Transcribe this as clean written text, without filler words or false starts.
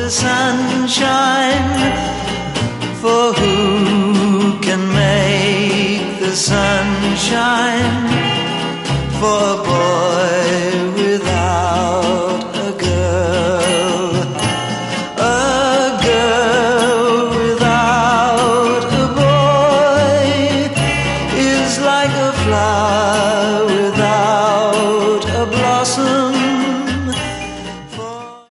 the sunshine, for who can make the sunshine for a boy without a girl? A girl without a boy is like a flower